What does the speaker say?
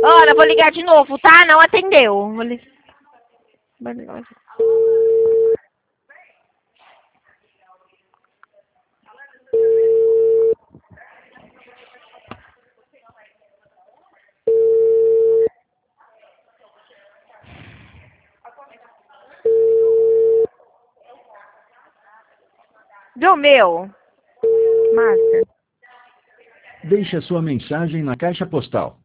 Ana, vou ligar de novo, tá? Não atendeu. Vou Do meu. Massa. Deixe a sua mensagem na caixa postal